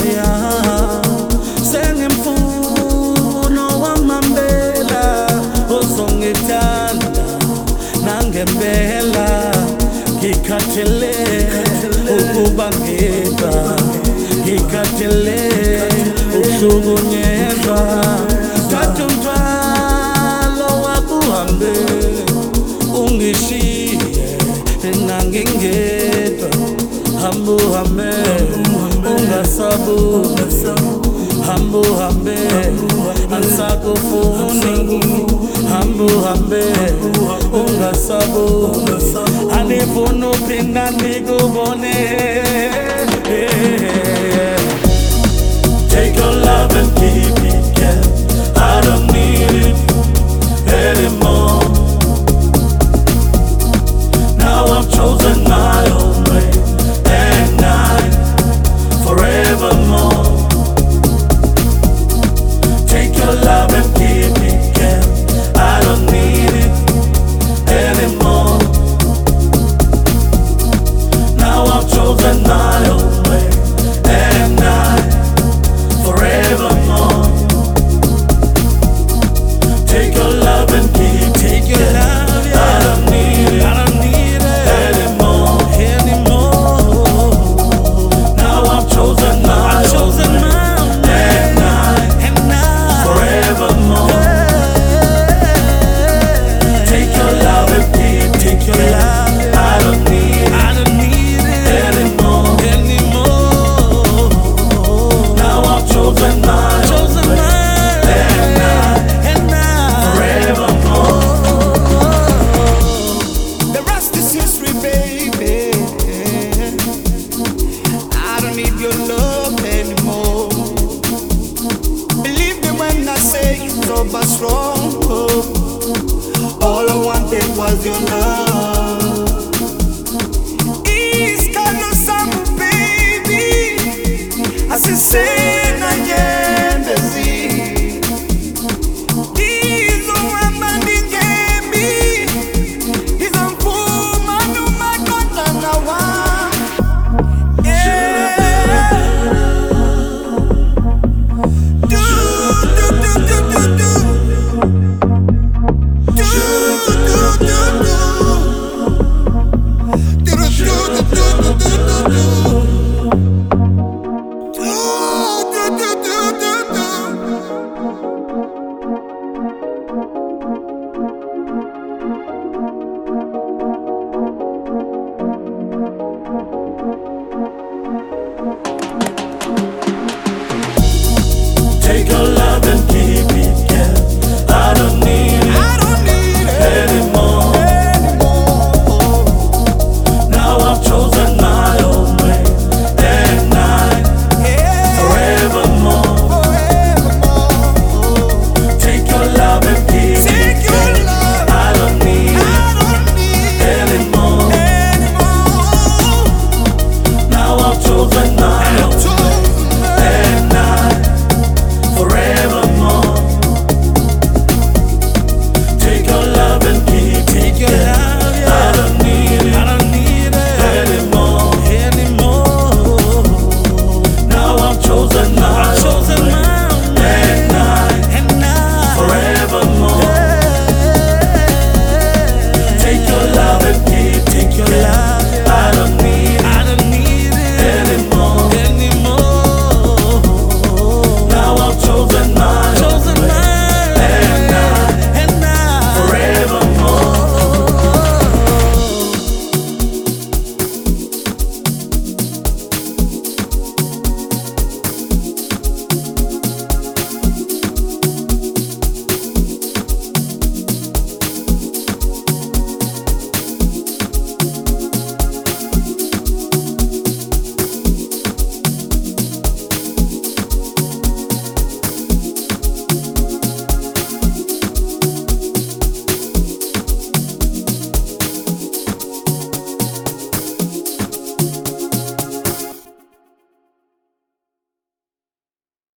yeah. Sengimfuno wamambela uzongithanda nangempela ngikhathele ukuba ngedwa ngikhathele ukuhlukunyezwa thatha umthwalo wakuhambe ungishiye nangingedwa hamba uhambe ungasabuki hamba uhambe angisakufuni hamba uhambe ungasabuki anifuna uphinda nikubone. Take your love and keep it, yeah. I don't need it anymore. Now I've chosen my own way, and I forevermore. Take your love and keep it, yeah. I don't need it anymore. Now I've chosen my own way, and I forevermore. Take your love and keep it. Take your love, yeah. I don't need it. I don't need it anymore. Now I've chosen my own way, and I forevermore. Take your love and keep it. Take your love, yeah. I don't need it. I don't need it anymore. Now I've chosen my own way, and I forevermore. The rest is history, baby. I don't need your love anymore. Believe me when I say it's over strong. All I wanted was your love. It's kind of summer, baby. As I say, na nyembezi. Izo wamani ngemi. Izo mfuma numa kota na wa. Take your